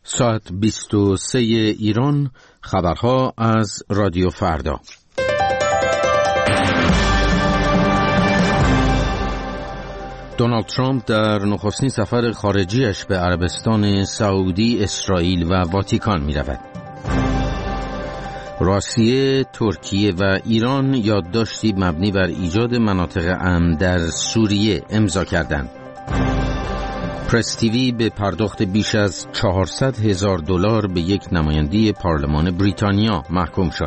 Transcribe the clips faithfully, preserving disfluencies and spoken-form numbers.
ساعت بیست و سه ایران، خبرها از رادیو فردا. دونالد ترامپ در نخستین سفر خارجیش به عربستان سعودی، اسرائیل و واتیکان می رود. روسیه، ترکیه و ایران یادداشتی مبنی بر ایجاد مناطق امن در سوریه امضا کردند. پرس تیوی به پرداخت بیش از چهارصد هزار دلار به یک نماینده پارلمان بریتانیا محکوم شد.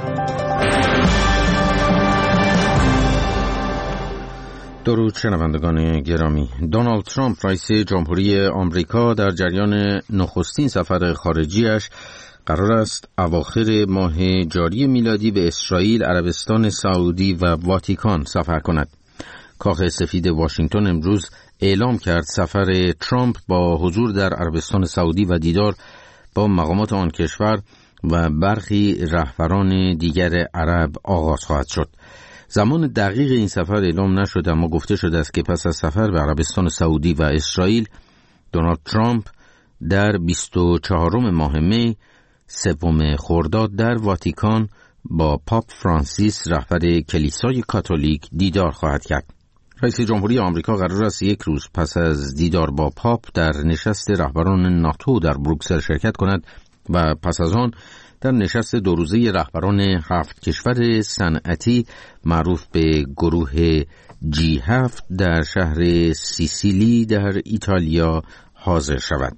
درود شنوندگان گرامی. دونالد ترامپ رئیس جمهوری آمریکا در جریان نخستین سفر خارجیش قرار است اواخر ماه جاری میلادی به اسرائیل، عربستان سعودی و واتیکان سفر کند. کاخ سفید واشنگتن امروز اعلام کرد سفر ترامپ با حضور در عربستان سعودی و دیدار با مقامات آن کشور و برخی رهبران دیگر عرب آغاز خواهد شد. زمان دقیق این سفر اعلام نشد، اما گفته شده است که پس از سفر به عربستان سعودی و اسرائیل، دونالد ترامپ در بیست و چهارم ماه می، سوم خرداد در واتیکان با پاپ فرانسیس رهبر کلیسای کاتولیک دیدار خواهد کرد. رئیس جمهوری آمریکا قرار است یک روز پس از دیدار با پاپ در نشست رهبران ناتو در بروکسل شرکت کند و پس از آن در نشست دو روزه رهبران هفت کشور صنعتی معروف به گروه جی هفت در شهر سیسیلی در ایتالیا حاضر شود.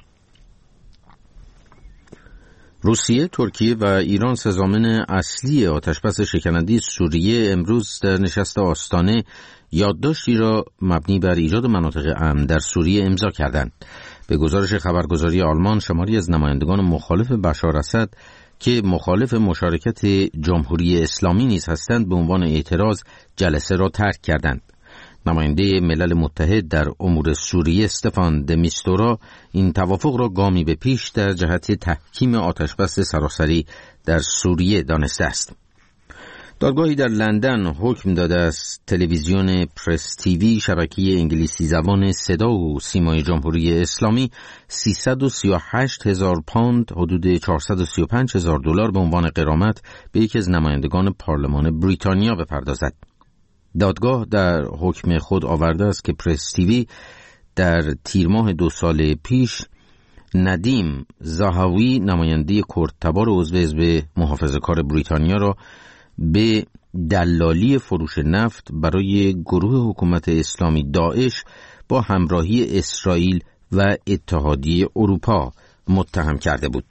روسیه، ترکیه و ایران، سه ضامن اصلی آتشبس شکننده سوریه، امروز در نشست آستانه یادداشتی را مبنی بر ایجاد مناطق امن در سوریه امضا کردند. به گزارش خبرگزاری آلمان، شماری از نمایندگان مخالف بشار اسد که مخالف مشارکت جمهوری اسلامی نیز هستند به عنوان اعتراض جلسه را ترک کردند. نماینده ملل متحد در امور سوریه استفان د میستورا این توافق را گامی به پیش در جهت تحکیم آتشبس سراسری در سوریه دانسته است. دادگاهی در لندن حکم داده است تلویزیون پرس تیوی، شبکه انگلیسی زبان صدا و سیمای جمهوری اسلامی، سیصد و سی و هشت هزار پوند، حدود چهارصد و سی و پنج هزار دلار به عنوان غرامت به یکی از نمایندگان پارلمان بریتانیا بپردازد. دادگاه در حکم خود آورده است که پرس تیوی در تیر ماه دو سال پیش ندیم زاهوی، نماینده کردتبار عضو حزب محافظه‌کار بریتانیا را به دلالی فروش نفت برای گروه حکومت اسلامی داعش با همراهی اسرائیل و اتحادیه اروپا متهم کرده بود.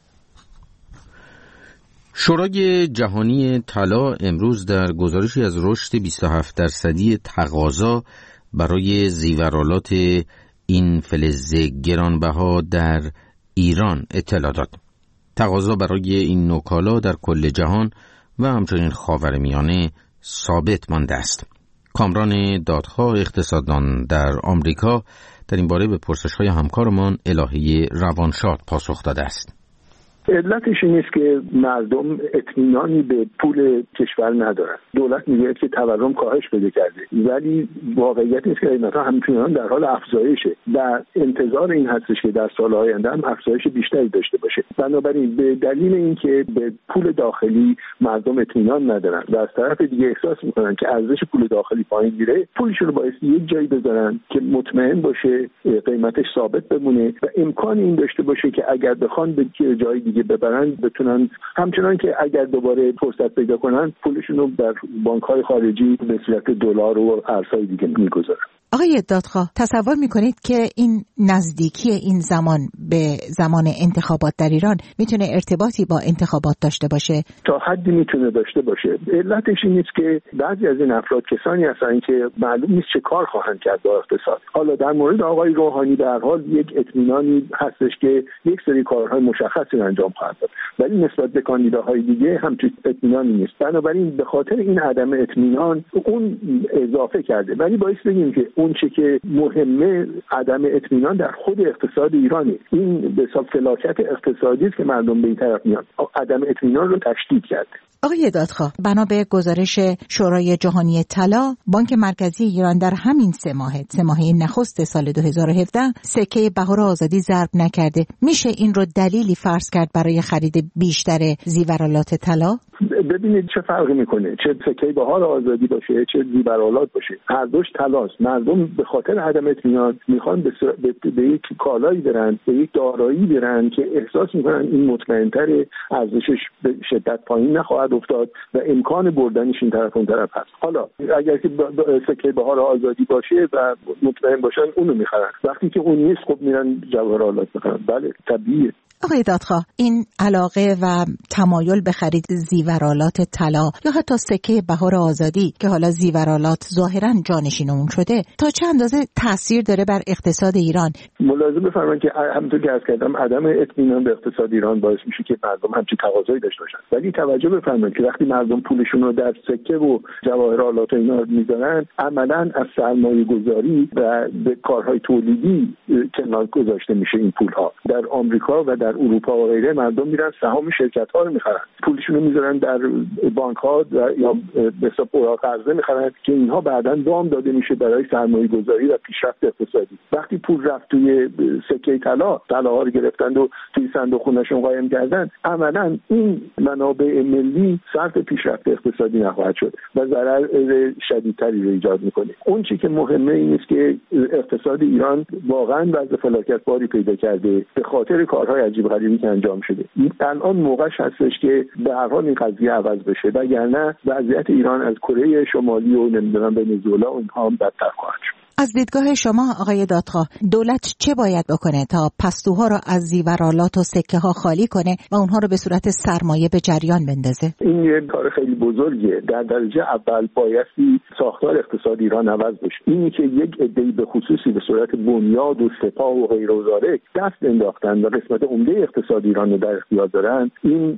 شورای جهانی طلا امروز در گزارشی از رشد بیست و هفت درصدی تقاضا برای زیورآلات این فلز گرانبها در ایران اطلاع داد. تقاضا برای این نوع کالا در کل جهان و همچنین خاورمیانه ثابت مانده است. کامران دادخواه اقتصاددان در آمریکا در این باره به پرسش‌های همکارمان الهه روانشاد پاسخ داده است. علتش این است که مردم اطمینانی به پول کشور ندارن. دولت میگه که تورم کاهش پیدا کرده، ولی واقعیت این است که قیمت‌ها همچنان در حال افزایشه و انتظار این هستش که در سال‌های آینده هم افزایش بیشتری داشته باشه. بنابراین به دلیل اینکه به پول داخلی مردم اطمینان ندارن و از طرف دیگه احساس میکنن که ارزش پول داخلی پایین میره، پولشون رو بایستی یک جایی بذارن که مطمئن باشه قیمتش ثابت بمونه و امکان این داشته باشه که اگر بخوان به جای دیگه ببرن بتونن، همچنان که اگر دوباره فرصت پیدا کنن، پولشون رو در بانک‌های خارجی به صورت دلار و ارزهای دیگه میگذارن. آقای دادخواه، تصور میکنید که این نزدیکی این زمان به زمان انتخابات در ایران میتونه ارتباطی با انتخابات داشته باشه؟ تا حدی میتونه داشته باشه. علتش این نیست که بعضی از این افراد کسانی هستن که معلوم نیست چه کار خواهند کرد با اقتصاد. حالا در مورد آقای روحانی به هر حال یک اطمینانی هستش که یک سری کارهای مشخصی انجام خواهد داد، ولی نسبت به کاندیداهای دیگه همچین اطمینانی نیست. بنابراین به خاطر این عدم اطمینان اون اضافه کرده، ولی باعث بگیم که اون چه که مهمه عدم اطمینان در خود اقتصاد ایرانه. این به حساب فلاکت اقتصادی است که مردم به این طرف میان، عدم اطمینان رو تشدید کرد. آقای دادخواه، بنا به گزارش شورای جهانی طلا، بانک مرکزی ایران در همین سه ماه سه ماهه نخست سال دو هزار و هفده سکه بهار آزادی ضرب نکرده. میشه این رو دلیلی فرض کرد برای خرید بیشتر زیورالات طلا؟ ببینید چه فرقی میکنه، چه سکه بهار آزادی باشه چه زیورالات باشه، هر دوش طلاست. مردم به خاطر عدم اطمینان میخوان به, سر... به... به یک کالایی برن، به یک دارایی برن که احساس میکنن این مطمئن‌تره، ارزشش به شدت پایین نخواهد افتاد و امکان بردنش این طرف اون طرف هست. حالا اگر که سکه بهار آزادی باشه و مطمئن باشن اونو میخرن، وقتی که اون نیست خب میرن جواهرالات میخرن. بله طبیعیه. آقای دادخواه، این علاقه و تمایل به خرید زیورالات طلا یا حتی سکه بهار آزادی که حالا زیورالات ظاهراً جانشین اون شده، تا چه اندازه تاثیر داره بر اقتصاد ایران؟ ملاحظه بفرمایید که همونطور که عرض کردم عدم اطمینان به اقتصاد ایران باعث میشه که مردم همچین تقاضایی داشته باشن. ولی توجه بفرمایید که وقتی مردم پولشون رو در سکه و جواهرالات و اینا میذارن، عملاً از سرمایه گذاری و به کارهای تولیدی کنار گذاشته میشه این پولها. در آمریکا و در اروپا و غیره مردم میرن سهام شرکت‌ها رو میخرن، پولشون رو میذارن در بانک‌ها یا به حساب اوراق قرضه میخرن که اینها بعداً وام داده میشه برای سرمایه گذاری و پیشرفت اقتصادی. وقتی پول رفت توی سکه طلا، طلاها رو گرفتن و توی صندوق خونه‌شون قایم کردن، عملاً این منابع ملی صرف پیشرفت اقتصادی نخواهد شد و ضرر شدیدتری رو ایجاد میکنه. اون چیزی که مهمه این است که اقتصاد ایران واقعاً وضع فلاکت باری پیدا کرده به خاطر کارهای عجیب غریبی که انجام شده. الان موقعش هستش که به هر حال این قضیه عوض بشه، وگرنه وضعیت ایران از کره شمالی و نمیدونم ونزوئلا و اینها هم بدتر خواهد شد. از دیدگاه شما آقای دادخواه، دولت چه باید بکنه تا پستوها رو از زیورالات و سکه ها خالی کنه و اونها رو به صورت سرمایه به جریان بندازه؟ این یه کار خیلی بزرگیه. در درجه اول بایستی ساختار اقتصاد ایران عوض بشه. اینی که یک عده‌ای به خصوصی به صورت بنیاد و سپاه و غیر و ذالک دست انداختن و قسمت عمده اقتصاد ایران رو در اختیار دارن، این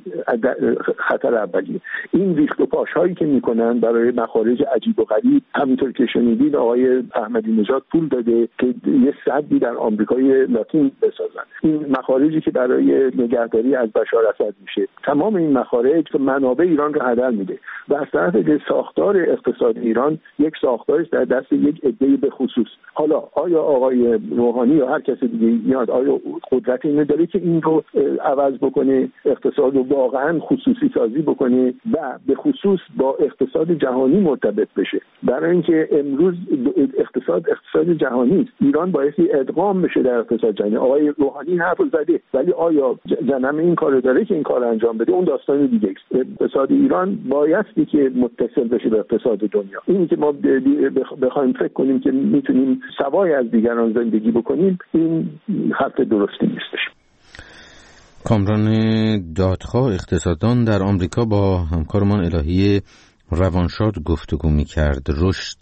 خطر اولیه. این ریخت و پاش‌هایی که میکنن برای مخارج عجیب و غریب، همونطور که شنیدید آقای احمدی نژاد پول داده که یه سدی در آمریکای لاتین بسازن. این مخارجی که برای نگهداری از بشار اسد میشه، تمام این مخارج که منابع ایران رو هدر میده و از طرف ساختار اقتصاد ایران یک ساختارش در دست یک عده‌ای به خصوص. حالا آیا آقای روحانی یا هر کس دیگه میاد آیا قدرت اینو داره که این رو عوض بکنه، اقتصاد رو واقعا خصوصی سازی بکنه و به خصوص با اقتصاد جهانی مرتبط بشه؟ برای اینکه امروز اقتصاد اقتصاد جهانی است، ایران بایستی ادغام بشه در اقتصاد جهانی. آقای روحانی حرف زده، ولی آیا جنم این کارو داره که این کار انجام بده؟ اون داستان دیگه است. اقتصاد ایران بایستی که متصل بشه به اقتصاد دنیا. اینی که ما بخوایم فکر کنیم که میتونیم سوای از دیگران زندگی بکنیم، این حرف درستی نیستش. کامران دادخواه، اقتصاددان در آمریکا، با همکارمان الهی روانشاد گفتگو می‌کرد. رشد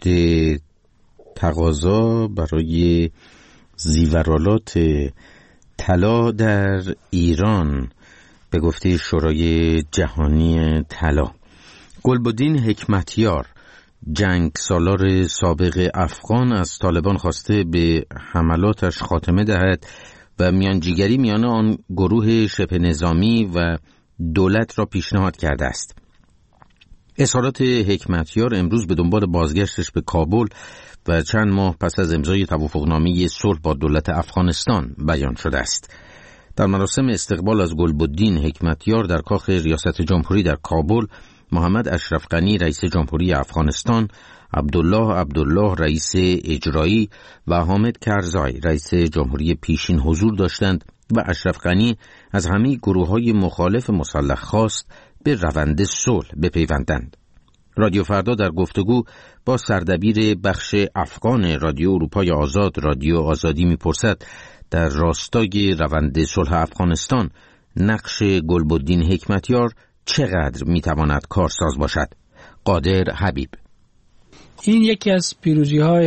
تقاضا برای زیورالات طلا در ایران به گفته شورای جهانی طلا. گلبدین حکمتیار، جنگ سالار سابق افغان، از طالبان خواسته به حملاتش خاتمه دهد و میانجیگری میان آن گروه شبه نظامی و دولت را پیشنهاد کرده است. اظهارات حکمتیار امروز به دنبال بازگشتش به کابل و چند ماه پس از امضای توافقنامه صلح با دولت افغانستان بیان شده است. در مراسم استقبال از گلبدین حکمتیار در کاخ ریاست جمهوری در کابل، محمد اشرف غنی رئیس جمهوری افغانستان، عبدالله عبدالله رئیس اجرایی و حامد کرزای رئیس جمهوری پیشین حضور داشتند و اشرف غنی از همه گروه‌های مخالف مسلح خواست به روند صلح بپیوندند. رادیو فردا در گفتگو با سردبیر بخش افغان رادیو اروپای آزاد، رادیو آزادی، میپرسد در راستای روند صلح افغانستان نقش گلبدین حکمتیار چقدر میتواند کارساز باشد؟ قادر حبیب: این یکی از پیروزی‌های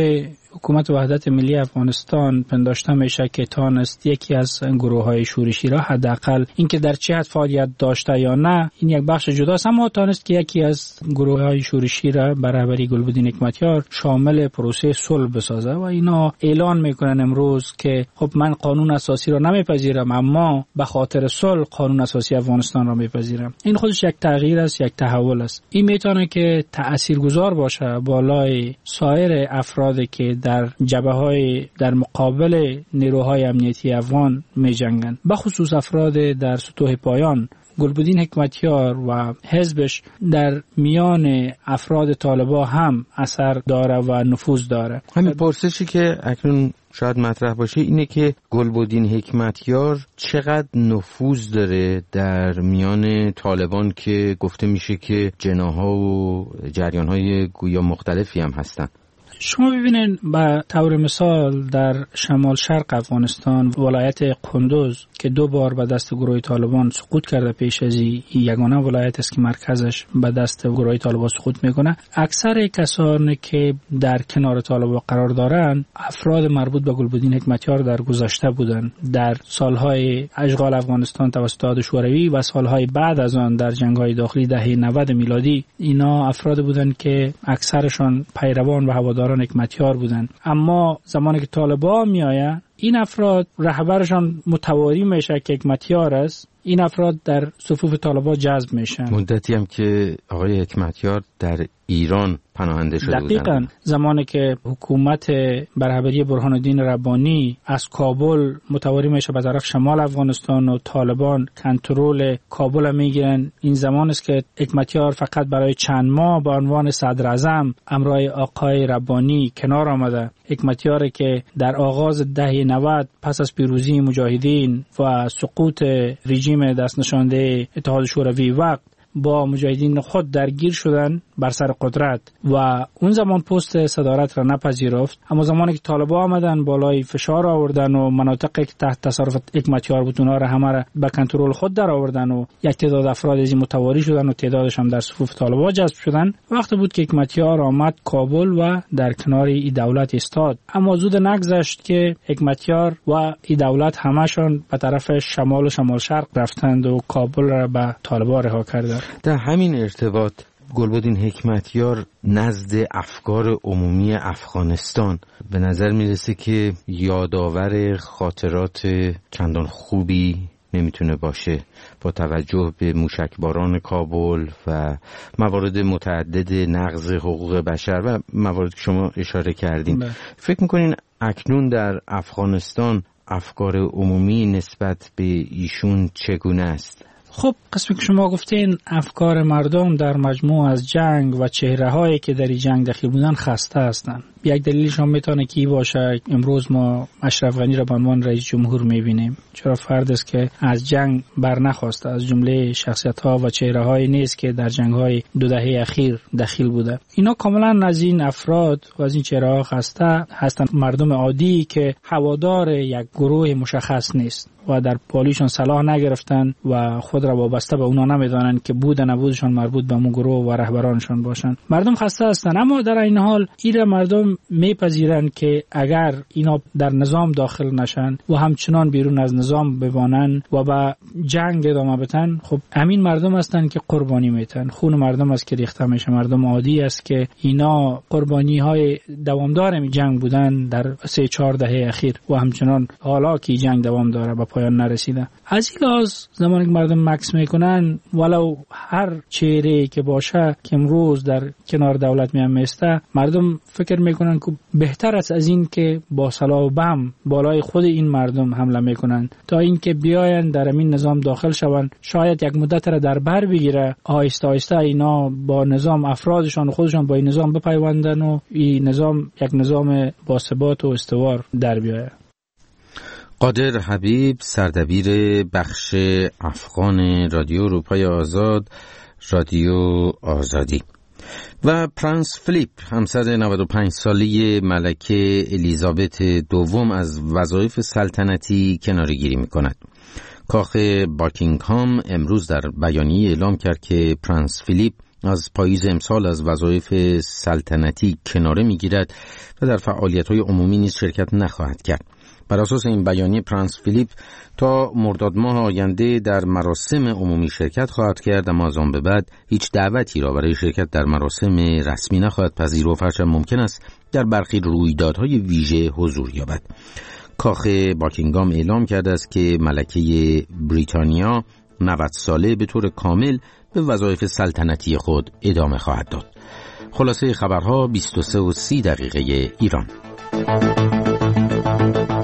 حکومت وحدت ملی افغانستان پنداشته میشه که تانست یکی از گروه‌های شورشی را حداقل اینکه در چه حد فعالیت داشته یا نه این یک بخش جداست، اما تانست که یکی از گروه‌های شورشی را به رهبری گلبدین حکمتیار شامل پروسه صلح بسازه و اینا اعلان میکنن امروز که خب من قانون اساسی را نمیپذیرم اما به خاطر صلح قانون اساسی افغانستان را میپذیرم. این خودش یک تغییر است، یک تحول است. این میتونه که تاثیرگذار باشه بالای سایر افرادی که در جبهه‌های در مقابل نیروهای امنیتی افغان میجنگند، به خصوص افراد در سطوح پایان. گلبدین حکمتیار و حزبش در میان افراد طالبان هم اثر داره و نفوذ داره. همین پرسشی که اکنون شاید مطرح باشه اینه که گلبدین حکمتیار چقدر نفوذ داره در میان طالبان که گفته میشه که جناح‌ها و جریان‌های گویا مختلفی هم هستن. شما ببینید به طور مثال در شمال شرق افغانستان ولایت قندوز که دو بار به دست گروه طالبان سقوط کرده، پیش از این یگانه ولایت است که مرکزش به دست گروه طالبان سقوط میکنه، اکثر کسانی که در کنار طالبان قرار دارند افراد مربوط به گلبدین حکمتیار در گذشته بودند. در سالهای اشغال افغانستان توسط داد شوروی و سالهای بعد از آن در جنگ‌های داخلی دهه نود میلادی اینا افراد بودند که اکثرشان پیروان و هواداران حکمتیار بودند. اما زمانی که طالبان میآیند این افراد رهبرشان متواری میشه که حکمتیار است، این افراد در صفوف طالبان جذب میشن. مدتی هم که آقای حکمتیار در ایران پناهنده شده بودند. دقیقاً زمانی که حکومت برهبری برهان الدین ربانی از کابل متواری میشه به طرف شمال افغانستان و طالبان کنترل کابل میگیرن، این زمان است که حکمتیار فقط برای چند ماه به عنوان صدر اعظم همراه آقای ربانی کنار آمده. حکمتیار که در آغاز دهه نود پس از پیروزی مجاهدین و سقوط رژیم دست نشانده اتحاد شوروی وقت با مجاهدین خود درگیر شدن بر سر قدرت و اون زمان پست صدارت را نپذیرفت، اما زمانی که طالبان آمدن بالای فشار آوردن و مناطقی که تحت تصرف حکمتیار بود اونها را همه را به کنترل خود در آوردن و یک تعداد افراد از این متواری شدن و تعدادش هم در صفوف طالبان جذب شدن. وقت بود که حکمتیار آمد کابل و در کنار این دولت ایستاد، اما زود نگذشت که حکمتیار و این دولت همشون به طرف شمال و شمال شرق رفتند و کابل را به طالبان رها کردند. در همین ارتباط گلبدین حکمتیار نزد افکار عمومی افغانستان به نظر میرسه که یادآور خاطرات چندان خوبی نمیتونه باشه با توجه به موشکباران کابل و موارد متعدد نقض حقوق بشر و مواردی که شما اشاره کردین. بله. فکر میکنین اکنون در افغانستان افکار عمومی نسبت به ایشون چگونه است؟ خب قسمی که شما گفتین افکار مردم در مجموع از جنگ و چهره هایی که در این جنگ دخیل بودن خسته هستند. یک دلیلش هم میتونه کی باشه؟ امروز ما اشرف غنی را به عنوان رئیس جمهور میبینیم، چرا فرد است که از جنگ بر نخواسته، از جمله شخصیت ها و چهره هایی نیست که در جنگ های دو دهه اخیر دخیل بوده. اینا کاملا از این افراد و از این چهره ها خسته هستند. مردم عادی که هوادار یک گروه مشخص نیست و در پالیشون صلاح نگرفتن و خود را وابسته به اونا نمیدانند که بود نبودشان مربوط به اون گروه و رهبرانشان باشند. مردم خسته هستند، اما در این حال ایره مردم میپذیرند که اگر اینا در نظام داخل نشن و همچنان بیرون از نظام بمانن و به جنگ ادامه بدن، خب همین مردم هستند که قربانی میتن. خون مردم است که ریخته میشه. مردم عادی است که اینا قربانی های دوامدار می جنگ بودن در سه چهار دهه اخیر و همچنان حالا که جنگ دوام داره به پایان نرسیده. از این لحاظ زمانی که مردم مکس میکنن ولو هر چهره که باشه که امروز در کنار دولت میام میسته، مردم فکر میکنن که بهتر است از این که با سلاح و بم بالای خود این مردم حمله میکنن تا اینکه بیاین در این نظام داخل شون، شاید یک مدت را در بر بگیره، آهسته آهسته اینا با نظام افرادشان و خودشان با این نظام بپیوندن و این نظام یک نظام با ثبات و استوار در بیاید. قادر حبیب، سردبیر بخش افغان رادیو اروپای آزاد، رادیو آزادی، و پرنس فیلیپ، همسر نود و پنج ساله ملکه الیزابت دوم، از وظایف سلطنتی کناره‌گیری می‌کند. کاخ باکینگهام امروز در بیانیه اعلام کرد که پرنس فیلیپ از پاییز امسال از وظایف سلطنتی کناره میگیرد و در فعالیت‌های عمومی نیز شرکت نخواهد کرد. بر اساس این بیانیه پرنس فیلیپ تا مرداد ماه آینده در مراسم عمومی شرکت خواهد کرد، اما از آن به بعد هیچ دعوتی را برای شرکت در مراسم رسمی نخواهد پذیرفت، هرچند ممکن است در برخی رویدادهای ویژه حضور یابد. کاخ باکینگام اعلام کرده است که ملکه بریتانیا نود ساله به طور کامل به وظایف سلطنتی خود ادامه خواهد داد. خلاصه خبرها بیست و سه و سی دقیقه ایران.